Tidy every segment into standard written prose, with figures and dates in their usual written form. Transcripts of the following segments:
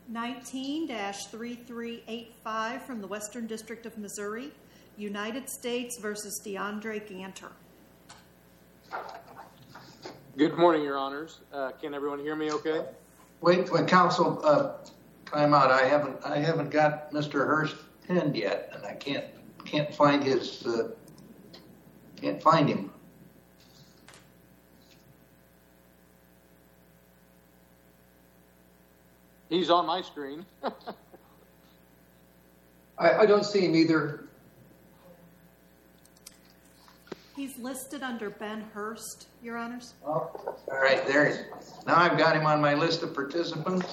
19-3385 from the Western District of Missouri, United States versus DeAndre Ganter. Good morning, Your Honors. Can everyone hear me okay? Wait, counsel, time out. I haven't got Mr. Hurst pinned yet, and I can't find his can't find him. He's on my screen. I don't see him either. He's listed under Ben Hurst, Your Honors. Oh, all right, there he is. Now I've got him on my list of participants.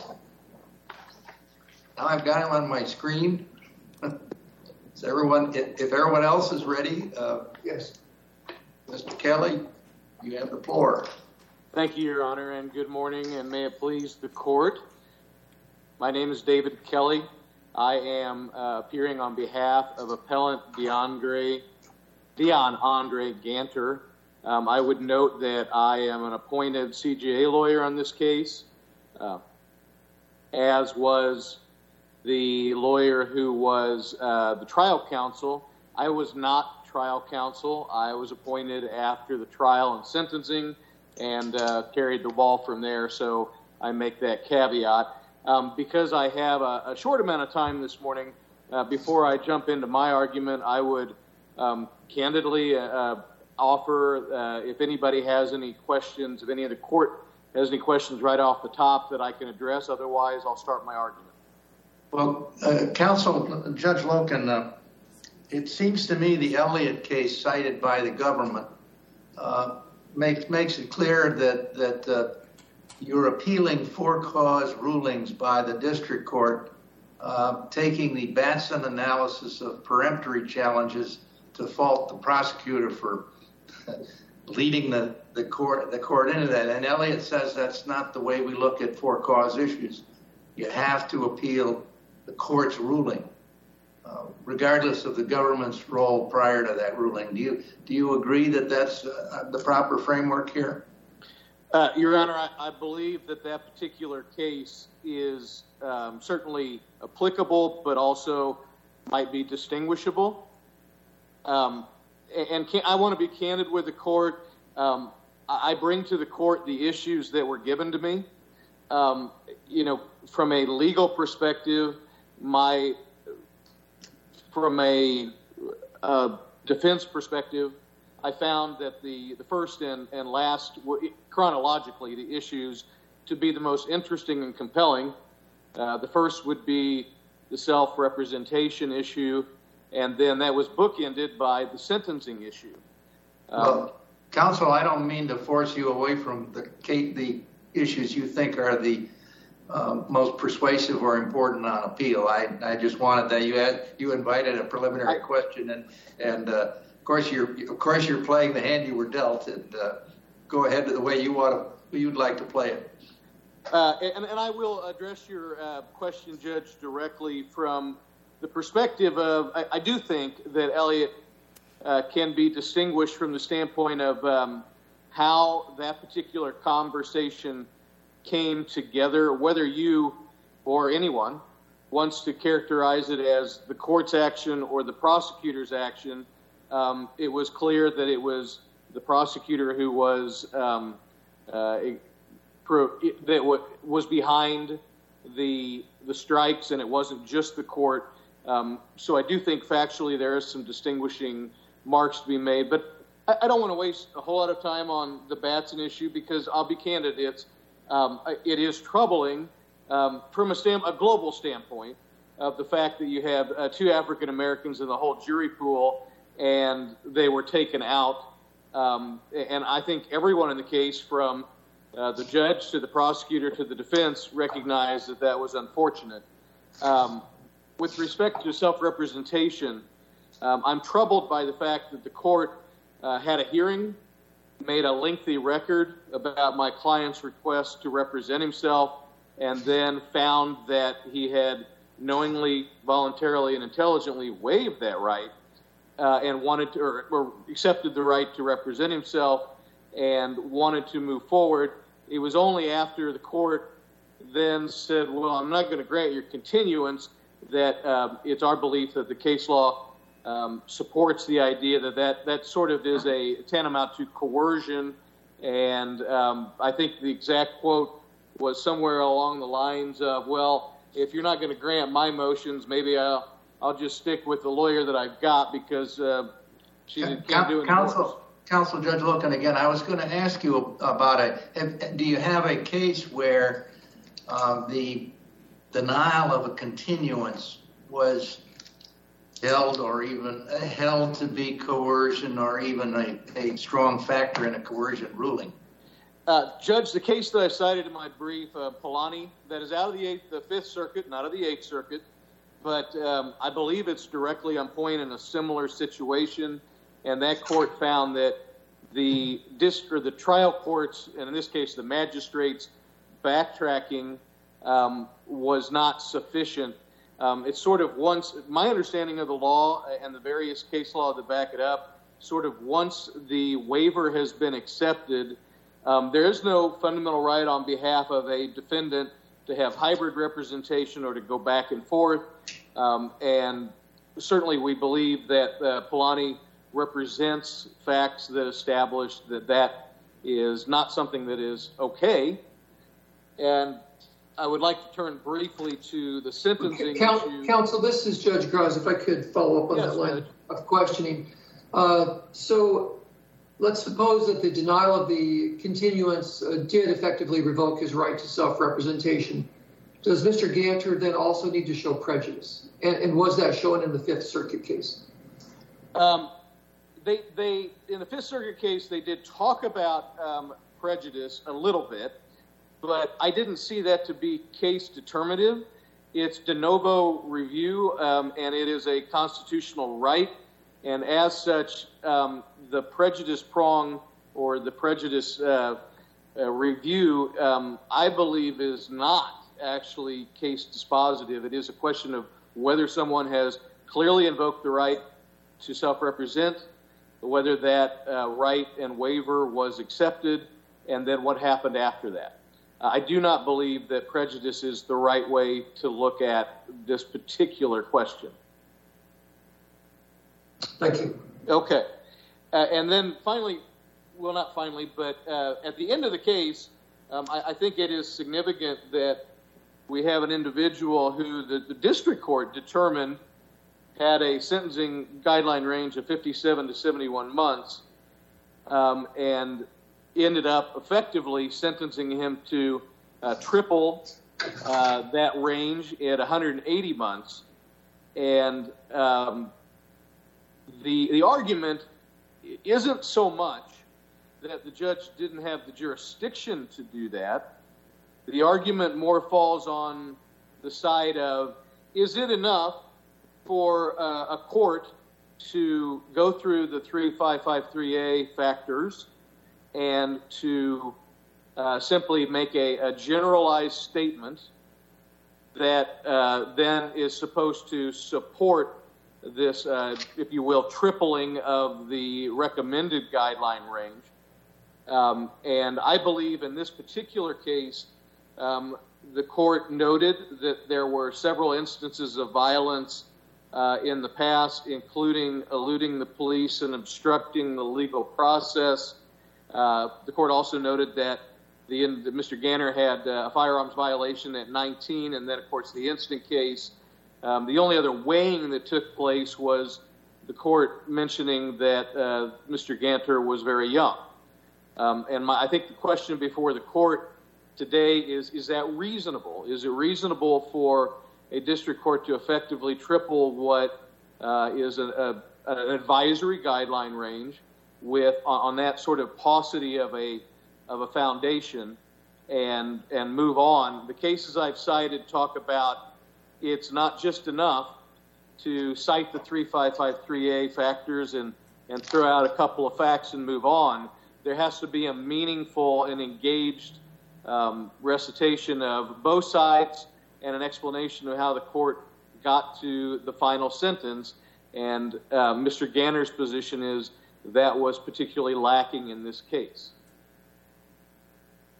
Now I've got him on my screen. Is everyone, if everyone else is ready, Yes. Mr. Kelly, you have the floor. Thank you, Your Honor, and good morning, and may it please the court. My name is David Kelly. I am appearing on behalf of appellant Deon Andre Ganter. I would note that I am an appointed CJA lawyer on this case, as was the lawyer who was the trial counsel. I was not trial counsel. I was appointed after the trial and sentencing and carried the ball from there, so I make that caveat. Because I have a short amount of time this morning, before I jump into my argument, I would candidly offer if anybody has any questions, if any of the court has any questions right off the top that I can address. Otherwise, I'll start my argument. Well, counsel, Judge Loken, it seems to me the Elliott case cited by the government makes it clear that you're appealing for-cause rulings by the district court, taking the Batson analysis of peremptory challenges to fault the prosecutor for leading the court into that. And Elliott says that's not the way we look at for-cause issues. You have to appeal the court's ruling, regardless of the government's role prior to that ruling. Do you agree that that's the proper framework here? Your Honor, I believe that particular case is certainly applicable, but also might be distinguishable. And I want to be candid with the court. I bring to the court the issues that were given to me. From a legal perspective, from a defense perspective, I found that the first and last, chronologically, the issues to be the most interesting and compelling. The first would be the self-representation issue, and then that was bookended by the sentencing issue. Well, counsel, I don't mean to force you away from the issues you think are the most persuasive or important on appeal. I just wanted that you invited a preliminary question, and of course you're playing the hand you were dealt, and go ahead the way you'd like to play it. And I will address your question, Judge, directly from the perspective of I do think that Elliott can be distinguished from the standpoint of how that particular conversation came together, whether you or anyone wants to characterize it as the court's action or the prosecutor's action. It was clear that it was the prosecutor who was behind the strikes, and it wasn't just the court. So I do think factually there is some distinguishing marks to be made, but I don't want to waste a whole lot of time on the Batson issue because I'll be candid, it is troubling from a global standpoint of the fact that you have two African Americans in the whole jury pool and they were taken out. And I think everyone in the case, from the judge to the prosecutor to the defense, recognized that was unfortunate. With respect to self-representation, I'm troubled by the fact that the court had a hearing, made a lengthy record about my client's request to represent himself, and then found that he had knowingly, voluntarily, and intelligently waived that right and wanted to, or accepted the right to represent himself and wanted to move forward. It was only after the court then said, well, I'm not going to grant your continuance, that it's our belief that the case law supports the idea that sort of is a tantamount to coercion. And I think the exact quote was somewhere along the lines of, well, if you're not going to grant my motions, maybe I'll just stick with the lawyer that I've got because she can't do it. Counsel Judge Loken, again, I was going to ask you about it. Do you have a case where the denial of a continuance was held or even held to be coercion or even a strong factor in a coercion ruling? Judge, the case that I cited in my brief, Polanyi, that is out of the Fifth Circuit, not of the Eighth Circuit, but I believe it's directly on point in a similar situation. And that court found that the trial courts, and in this case the magistrates, backtracking was not sufficient. It's sort of my understanding of the law and the various case law that back it up, sort of once the waiver has been accepted, there is no fundamental right on behalf of a defendant to have hybrid representation or to go back and forth. And certainly we believe that Polanyi represents facts that establish that is not something that is okay. And I would like to turn briefly to the sentencing issue. Counsel, this is Judge Graz. If I could follow up on that line of questioning. So let's suppose that the denial of the continuance did effectively revoke his right to self-representation. Does Mr. Ganter then also need to show prejudice? And was that shown in the Fifth Circuit case? They in the Fifth Circuit case, they did talk about prejudice a little bit, but I didn't see that to be case determinative. It's de novo review, and it is a constitutional right. And as such, the prejudice prong or the prejudice review, I believe, is not actually case dispositive. It is a question of whether someone has clearly invoked the right to self-represent, whether that right and waiver was accepted, and then what happened after that. I do not believe that prejudice is the right way to look at this particular question. Thank you. Okay. And then finally, well, not finally, but at the end of the case, I think it is significant that we have an individual who the district court determined had a sentencing guideline range of 57 to 71 months, and ended up effectively sentencing him to triple that range at 180 months. And the argument isn't so much that the judge didn't have the jurisdiction to do that. The argument more falls on the side of, is it enough for a court to go through the 3553A factors and to simply make a generalized statement that then is supposed to support this, if you will, tripling of the recommended guideline range. And I believe in this particular case, the court noted that there were several instances of violence in the past, including eluding the police and obstructing the legal process. The court also noted that Mr. Ganter had a firearms violation at 19, and then, of course, the instant case. The only other weighing that took place was the court mentioning that Mr. Ganter was very young. And I think the question before the court today is that reasonable? Is it reasonable for a district court to effectively triple what is an advisory guideline range with on that sort of paucity of a foundation and move on? The cases I've cited talk about it's not just enough to cite the 3553A factors and throw out a couple of facts and move on. There has to be a meaningful and engaged recitation of both sides and an explanation of how the court got to the final sentence. And Mr. Ganter's position is that was particularly lacking in this case.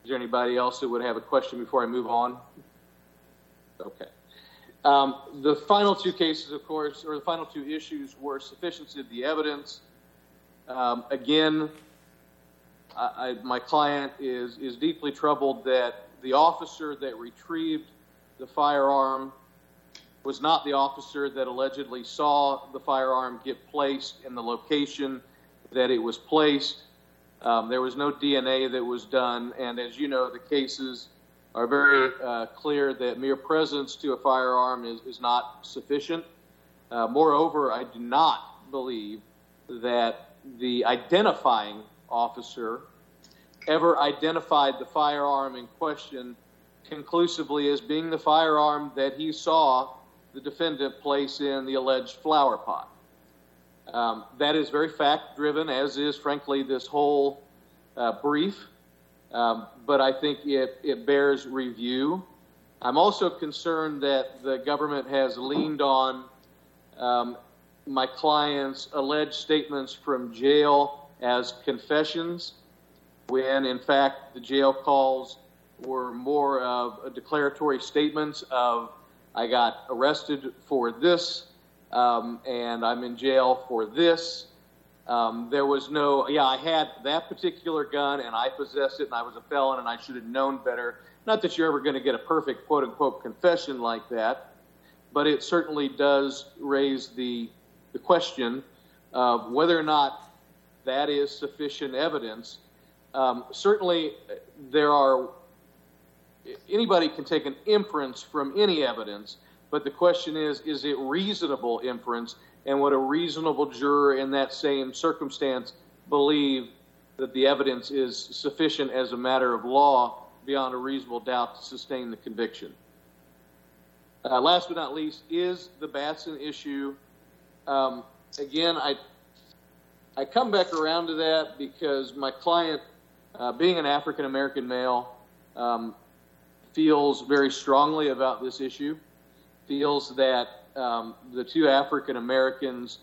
Is there anybody else that would have a question before I move on? Okay. The final two cases, of course, or the final two issues were sufficiency of the evidence. Again, my client is deeply troubled that the officer that retrieved the firearm was not the officer that allegedly saw the firearm get placed in the location that it was placed. There was no DNA that was done, and as you know, the cases are very clear that mere presence to a firearm is not sufficient. Moreover, I do not believe that the identifying officer ever identified the firearm in question conclusively as being the firearm that he saw the defendant place in the alleged flower pot. That is very fact-driven, as is, frankly, this whole brief, but I think it bears review. I'm also concerned that the government has leaned on my client's alleged statements from jail as confessions, when, in fact, the jail calls were more of declaratory statements of, I got arrested for this, and I'm in jail for this. There was no, I had that particular gun, and I possessed it, and I was a felon, and I should have known better. Not that you're ever going to get a perfect quote-unquote confession like that, but it certainly does raise the question of whether or not that is sufficient evidence. Certainly, anybody can take an inference from any evidence, but the question is it reasonable inference, and would a reasonable juror in that same circumstance believe that the evidence is sufficient as a matter of law beyond a reasonable doubt to sustain the conviction? Last but not least is the Batson issue. Again, I come back around to that because my client, being an African-American male, feels very strongly about this issue, feels that the two African-Americans,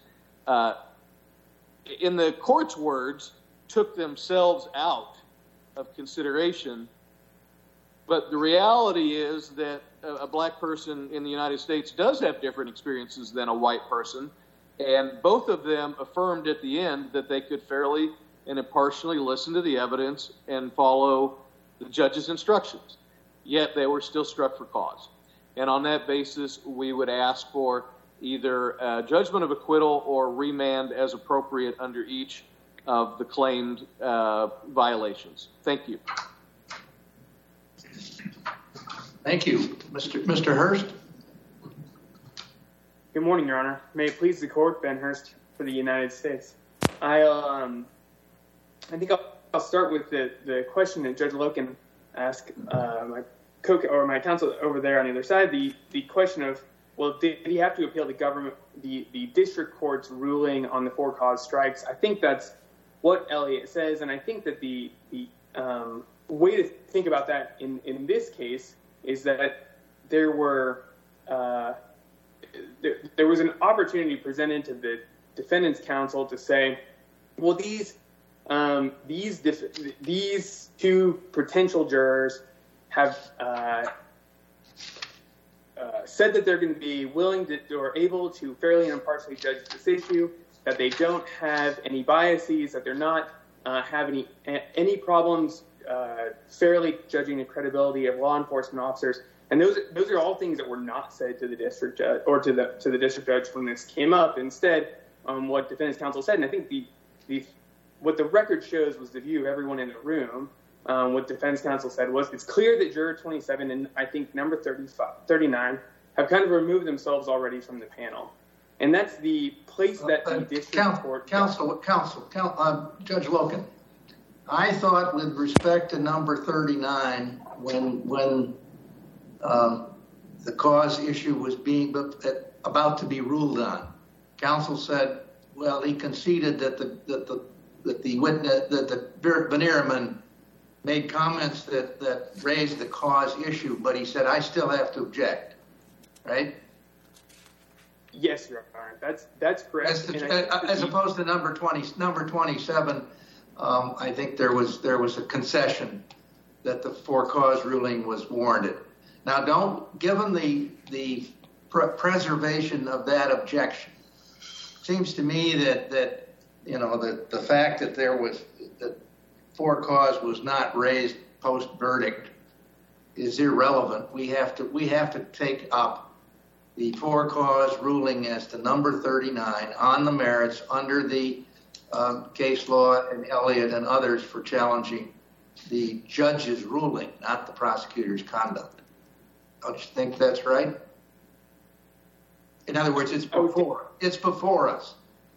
in the court's words, took themselves out of consideration. But the reality is that a black person in the United States does have different experiences than a white person, and both of them affirmed at the end that they could fairly and impartially listen to the evidence and follow the judge's instructions. Yet they were still struck for cause. And on that basis, we would ask for either a judgment of acquittal or remand as appropriate under each of the claimed violations. Thank you. Thank you. Mr. Hurst? Good morning, Your Honor. May it please the court, Ben Hurst for the United States. I think I'll start with the question that Judge Loken asked my counsel over there on the other side. The question of, well, did he have to appeal the district court's ruling on the for-cause strikes? I think that's what Elliott says, and I think that the way to think about that in this case is that there was an opportunity presented to the defendant's counsel to say, well, these two potential jurors have said that they're going to be willing to or able to fairly and impartially judge this issue, that they don't have any biases, that they're not have any problems fairly judging the credibility of law enforcement officers. And those are all things that were not said to the district judge or to the district judge when this came up. Instead, what defendant's counsel said, and I think what the record shows was the view of everyone in the room. What defense counsel said was, it's clear that juror 27 and I think number 39 have kind of removed themselves already from the panel. And that's the place that the district court... Counsel, Judge Loken, I thought with respect to number 39, when the cause issue was about to be ruled on, counsel said, well, he conceded that the Bannerman made comments that raised the cause issue, but he said, I still have to object, right? Yes, Your Honor, that's correct. As opposed to number 27, I think there was a concession that the for-cause ruling was warranted. Now, given the preservation of that objection, seems to me that the fact that that for-cause was not raised post-verdict is irrelevant. We have to take up the for-cause ruling as to number 39 on the merits under the case law and Elliott and others for challenging the judge's ruling, not the prosecutor's conduct. Don't you think that's right? In other words, it's before us.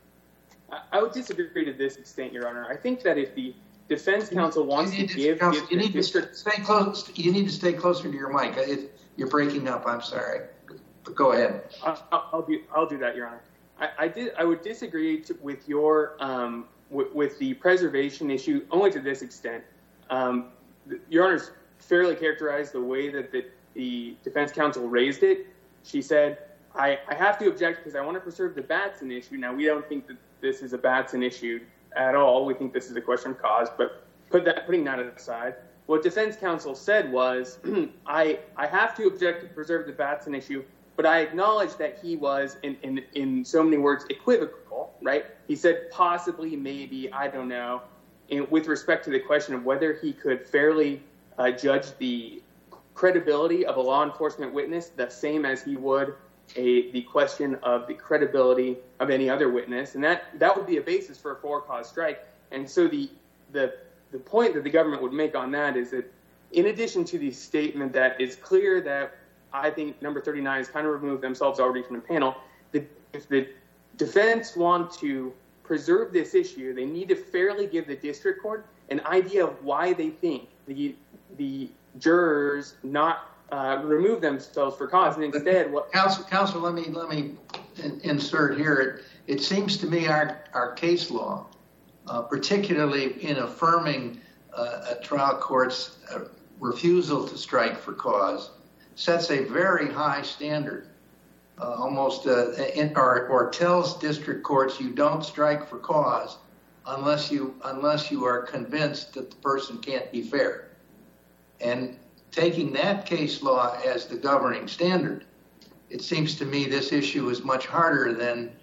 I would disagree to this extent, Your Honor. I think that if the defense counsel wants to give you need to stay close. You need to stay closer to your mic. You're breaking up. I'm sorry. But go ahead. I'll do that, Your Honor. I would disagree with your with the preservation issue only to this extent. Your Honor's fairly characterized the way that the defense counsel raised it. She said, I have to object because I want to preserve the Batson issue. Now, we don't think that this is a Batson issue at all. We think this is a question of cause, but putting that aside, what defense counsel said was, I have to object to preserve the Batson issue, but I acknowledge that he was, in so many words, equivocal, right? He said possibly, maybe, I don't know, with respect to the question of whether he could fairly judge the credibility of a law enforcement witness the same as he would the question of the credibility of any other witness, and that would be a basis for a for-cause strike. And so the point that the government would make on that is that, in addition to the statement that it's clear that I think number 39 has kind of removed themselves already from the panel, if the defense want to preserve this issue, they need to fairly give the district court an idea of why they think the jurors not remove themselves for cause, and instead what counsel let me insert here. It seems to me our case law, particularly in affirming a trial court's refusal to strike for cause, sets a very high standard, almost or tells district courts you don't strike for cause unless you are convinced that the person can't be fair. And taking that case law as the governing standard, it seems to me this issue is much harder than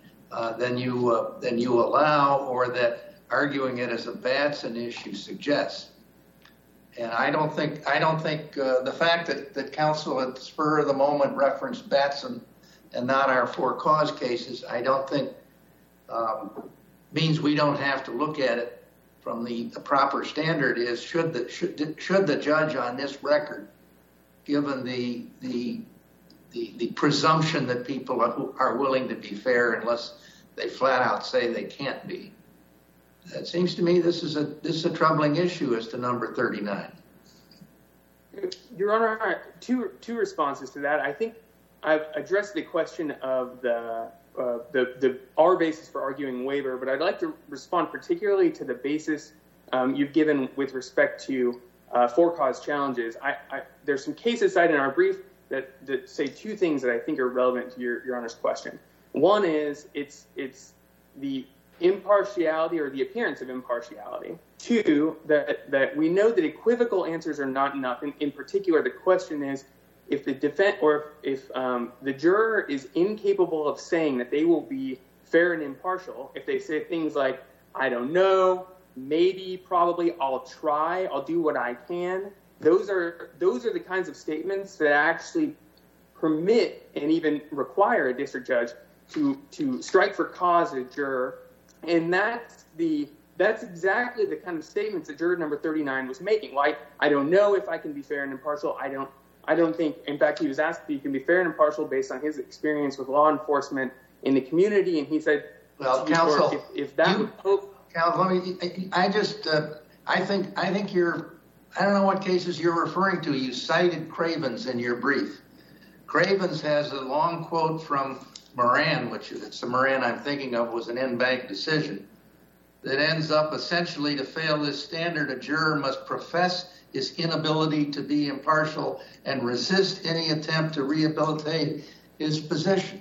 you allow, or that arguing it as a Batson issue suggests. And I don't think the fact that counsel at the spur of the moment referenced Batson and not our for-cause cases, I don't think means we don't have to look at it from the proper standard. Is should the judge on this record, given the presumption that people are willing to be fair unless they flat out say they can't be. It seems to me this is a troubling issue as to number 39. Your Honor, two responses to that. I think I've addressed the question of our basis for arguing waiver, but I'd like to respond particularly to the basis you've given with respect to for-cause challenges. There's some cases cited in our brief that say two things that I think are relevant to your Honor's question. One is it's the impartiality or the appearance of impartiality. Two, that we know that equivocal answers are not enough. In particular, the question is if the defense or if the juror is incapable of saying that they will be fair and impartial, if they say things like, I don't know, maybe, probably, I'll try, I'll do what I can. Those are the kinds of statements that actually permit and even require a district judge to strike for cause a juror. And that's exactly the kind of statements that juror number 39 was making. Like, I don't know if I can be fair and impartial. I don't think, in fact, he was asked if he can be fair and impartial based on his experience with law enforcement in the community, and he said, well, counsel, if that would hope. Counsel, I think you're, I don't know what cases you're referring to. You cited Cravens in your brief. Cravens has a long quote from Moran, which it's the Moran I'm thinking of, was an en-banc decision that ends up essentially to fail this standard. A juror must profess his inability to be impartial and resist any attempt to rehabilitate his position.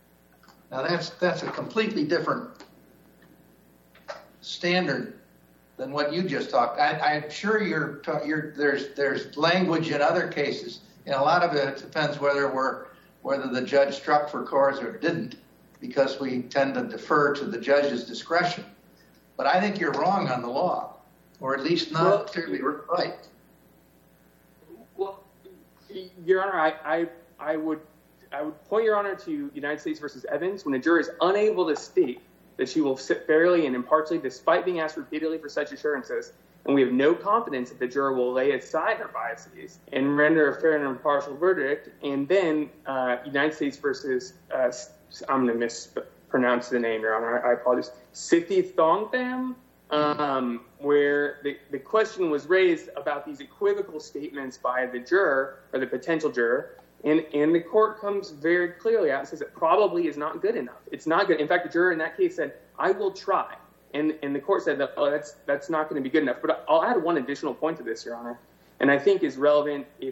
Now that's a completely different standard than what you just talked. I'm sure there's language in other cases, and a lot of it depends whether the judge struck for cause or didn't, because we tend to defer to the judge's discretion. But I think you're wrong on the law, or at least not clearly right. Well, Your Honor, I would point Your Honor to United States versus Evans, when a juror is unable to state that she will sit fairly and impartially despite being asked repeatedly for such assurances, and we have no confidence that the juror will lay aside her biases and render a fair and impartial verdict. And then United States versus, I'm going to mispronounce the name, Your Honor, I apologize, Sithithongtham, where the question was raised about these equivocal statements by the juror, or the potential juror, and the court comes very clearly out and says it probably is not good enough. It's not good. In fact, the juror in that case said, "I will try." And the court said that, oh, that's not going to be good enough. But I'll add one additional point to this, Your Honor, and I think is relevant if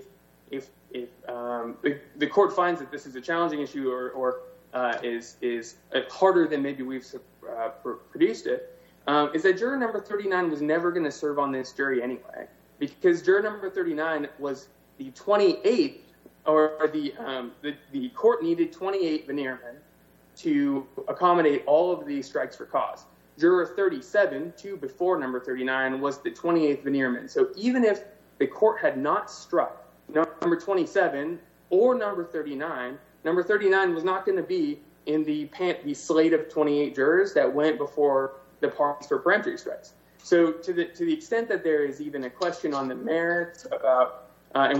the court finds that this is a challenging issue or is harder than maybe we've produced it, is that juror number 39 was never going to serve on this jury anyway, because juror number 39 was the 28th, or the court needed 28 veneermen to accommodate all of the strikes for cause. Juror 37, two before number 39, was the 28th veneerman. So even if the court had not struck number 27 or number 39 was not going to be in the slate of 28 jurors that went before the parties for peremptory strikes. So to the extent that there is even a question on the merits about, and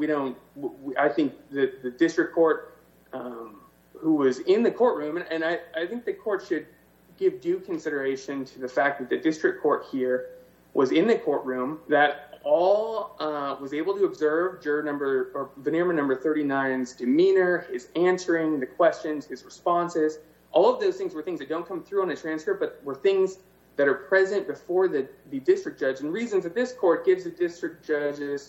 I think the district court who was in the courtroom, and I think the court should give due consideration to the fact that the district court here was in the courtroom, that all was able to observe veneerman number 39's demeanor, his answering the questions, his responses. All of those things were things that don't come through on a transcript, but were things that are present before the district judge, and reasons that this court gives the district judges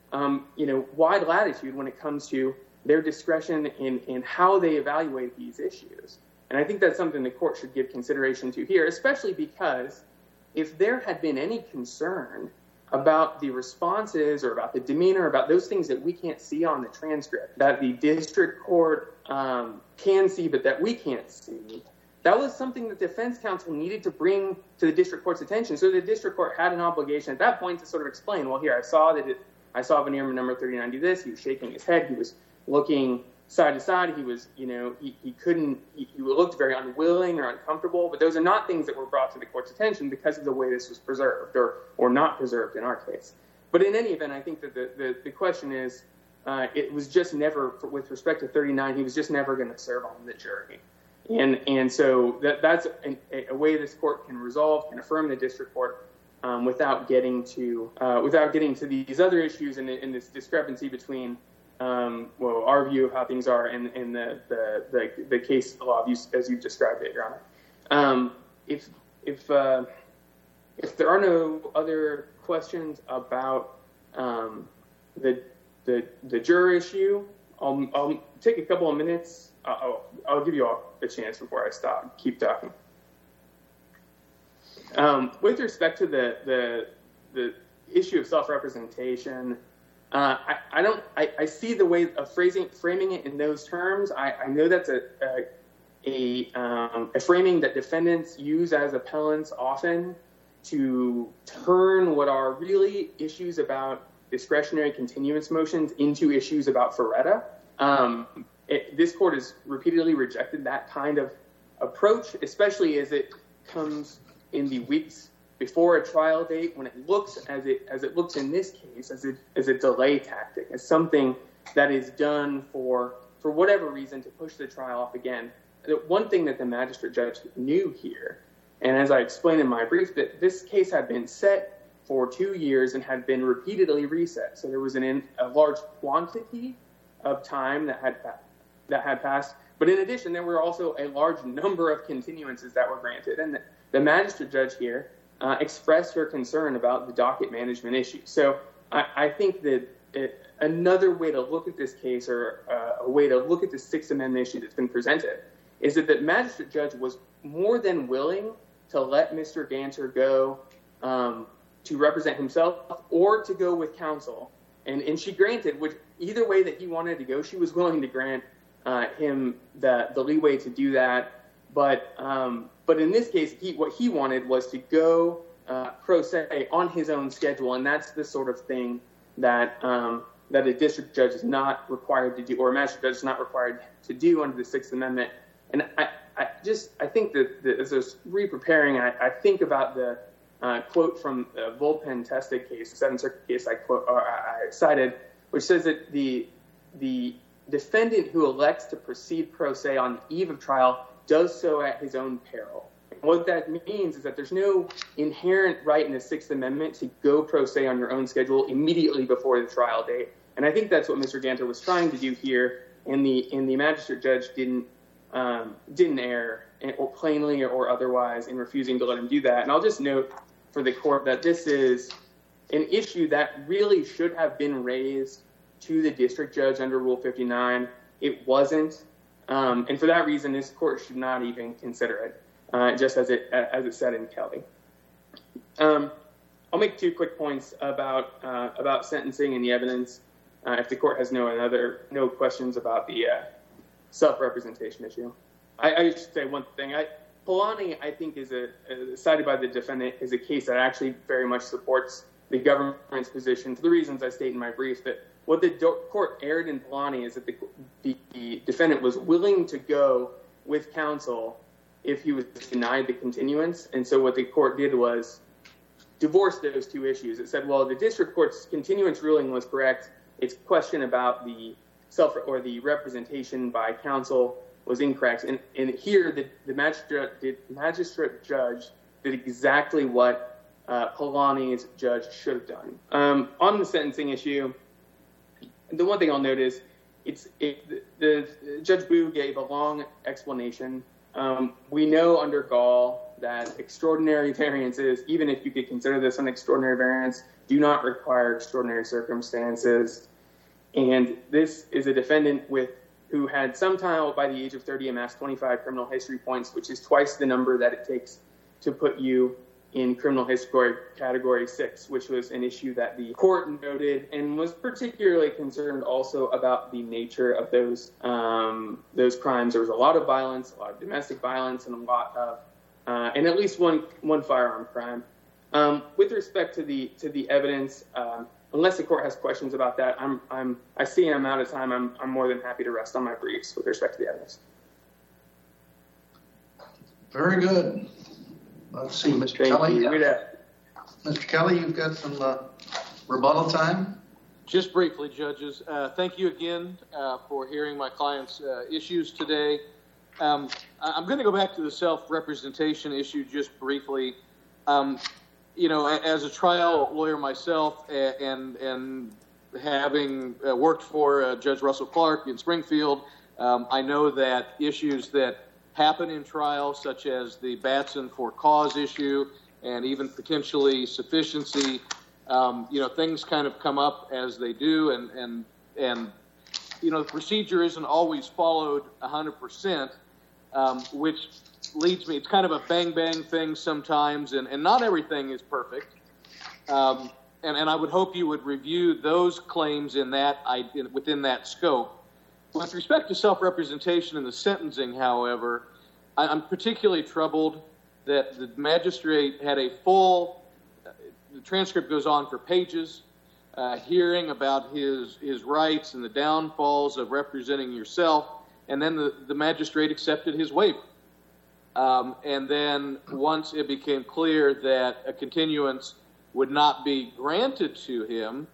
wide latitude when it comes to their discretion in how they evaluate these issues. And I think that's something the court should give consideration to here, especially because if there had been any concern about the responses or about the demeanor, about those things that we can't see on the transcript, that the district court can see but that we can't see, that was something that defense counsel needed to bring to the district court's attention. So the district court had an obligation at that point to sort of explain, well, here, I saw veneerman number 39 do this. He was shaking his head. He was looking side to side. He was, he looked very unwilling or uncomfortable. But those are not things that were brought to the court's attention because of the way this was preserved or not preserved in our case. But in any event, I think that the question is, it was just never, with respect to 39, he was just never going to serve on the jury. And so that's a way this court can affirm the district court without getting to these other issues and this discrepancy between our view of how things are and the case law as you've described it, Your Honor. If there are no other questions about the juror issue, I'll take a couple of minutes. I'll give you all a chance before I keep talking. With respect to the issue of self-representation, I see the way of framing it in those terms. I know that's a framing that defendants use as appellants often to turn what are really issues about discretionary continuance motions into issues about Ferretta. This court has repeatedly rejected that kind of approach, especially as it comes in the weeks before a trial date, when it looks as it looks in this case as a delay tactic, as something that is done for whatever reason to push the trial off again. One thing that the magistrate judge knew here, and as I explained in my brief, that this case had been set for 2 years and had been repeatedly reset. So there was a large quantity of time that had passed. But in addition, there were also a large number of continuances that were granted. And the magistrate judge here expressed her concern about the docket management issue. So I think that another way to look at this case, or a way to look at the Sixth Amendment issue that's been presented, is that the magistrate judge was more than willing to let Mr. Ganter go to represent himself or to go with counsel. And she granted, which either way that he wanted to go, she was willing to grant him the leeway to do that. But in this case, what he wanted was to go pro se on his own schedule, and that's the sort of thing that that a district judge is not required to do, or a magistrate judge is not required to do under the Sixth Amendment. And I think that as I was re-preparing, I think about the quote from the Volpen Testa case, the Seventh Circuit case I cited, which says that the defendant who elects to proceed pro se on the eve of trial does so at his own peril. And what that means is that there's no inherent right in the Sixth Amendment to go pro se on your own schedule immediately before the trial date. And I think that's what Mr. Ganter was trying to do here, and the magistrate judge didn't err, or plainly or otherwise, in refusing to let him do that. And I'll just note for the court that this is an issue that really should have been raised to the district judge under Rule 59. It wasn't, and for that reason, this court should not even consider it, just as it said in Kelly. I'll make 2 quick points about sentencing and the evidence. If the court has no questions about the self-representation issue, I should say one thing. Polanyi, I think, is cited by the defendant, is a case that actually very much supports the government's position for the reasons I state in my brief. That what the court erred in Polanyi is that the defendant was willing to go with counsel if he was denied the continuance, and so what the court did was divorce those 2 issues. It said, well, the district court's continuance ruling was correct. Its question about the representation by counsel was incorrect. And here, the magistrate judge did exactly what Polanyi's judge should have done. On the sentencing issue, the one thing I'll note is Judge Boo gave a long explanation. We know under Gall that extraordinary variances, even if you could consider this an extraordinary variance, do not require extraordinary circumstances. And this is a defendant who had somehow by the age of 30 amassed 25 criminal history points, which is twice the number that it takes to put you in criminal history category 6, which was an issue that the court noted and was particularly concerned also about the nature of those crimes. There was a lot of violence, a lot of domestic violence, and a lot of and at least one firearm crime. With respect to the evidence, unless the court has questions about that, I see I'm out of time. I'm more than happy to rest on my briefs with respect to the evidence. Very good. Let's see, Mr. Kelly. Mr. Kelly, you've got some rebuttal time. Just briefly, judges, thank you again for hearing my client's issues today. I'm going to go back to the self-representation issue just briefly. As a trial lawyer myself, and having worked for Judge Russell Clark in Springfield, I know that issues that happen in trials, such as the Batson for cause issue, and even potentially sufficiency, things kind of come up as they do, and the procedure isn't always followed 100%, which leads me, it's kind of a bang-bang thing sometimes, and not everything is perfect. And I would hope you would review those claims within that scope. With respect to self-representation in the sentencing, however, I'm particularly troubled that the magistrate had a full, the transcript goes on for pages, hearing about his rights and the downfalls of representing yourself, and then the magistrate accepted his waiver. And then once it became clear that a continuance would not be granted to him,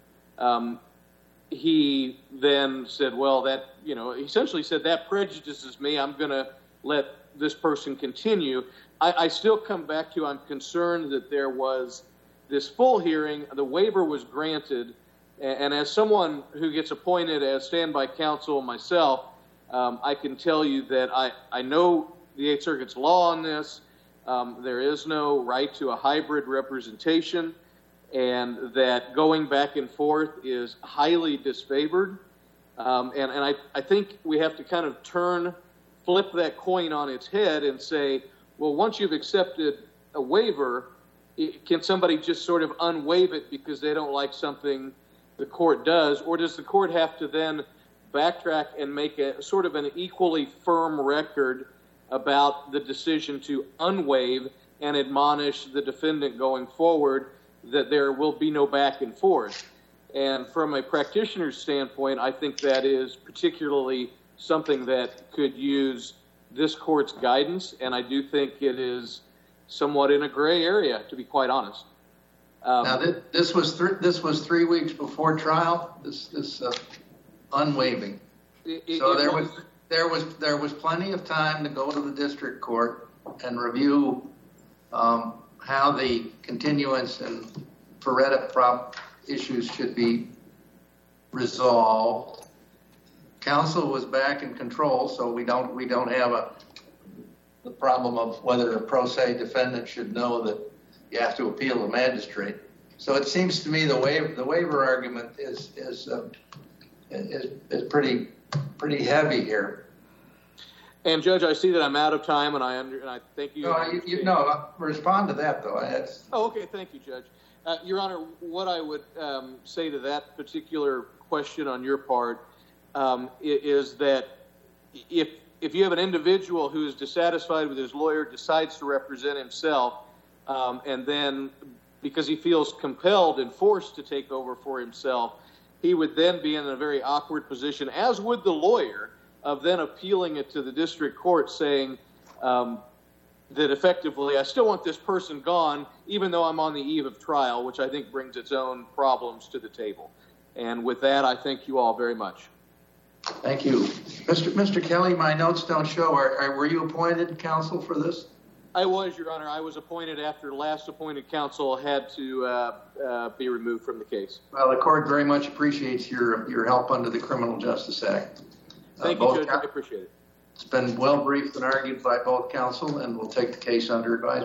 he then said, well, he essentially said, that prejudices me. I'm going to let this person continue. I still come back to, I'm concerned that there was this full hearing, the waiver was granted, and as someone who gets appointed as standby counsel myself, I can tell you that I know the Eighth Circuit's law on this. There is no right to a hybrid representation, and that going back and forth is highly disfavored. And I think we have to kind of flip that coin on its head and say, well, once you've accepted a waiver, can somebody just sort of unwaive it because they don't like something the court does, or does the court have to then backtrack and make a sort of an equally firm record about the decision to unwaive and admonish the defendant going forward that there will be no back and forth? And from a practitioner's standpoint, I think that is particularly something that could use this court's guidance, and I do think it is somewhat in a gray area, to be quite honest. Now, this was 3 weeks before trial. This unwaiving. So there was plenty of time to go to the district court and review how the continuance and Ferretta issues should be resolved. Counsel was back in control, so we don't have the problem of whether a pro se defendant should know that you have to appeal the magistrate. So it seems to me the waiver argument is pretty heavy here. And Judge, I see that I'm out of time, and I thank you. No, respond to that though. Okay, thank you, Judge. Your Honor, what I would say to that particular question on your part is that if you have an individual who is dissatisfied with his lawyer, decides to represent himself, and then because he feels compelled and forced to take over for himself, he would then be in a very awkward position, as would the lawyer, of then appealing it to the district court saying that effectively, I still want this person gone, even though I'm on the eve of trial, which I think brings its own problems to the table. And with that, I thank you all very much. Thank you. Mr. Kelly, my notes don't show. Were you appointed counsel for this? I was, Your Honor. I was appointed after last appointed counsel had to be removed from the case. Well, the court very much appreciates your help under the Criminal Justice Act. Thank you, Judge. I appreciate it. It's been well briefed and argued by both counsel, and we'll take the case under advisement.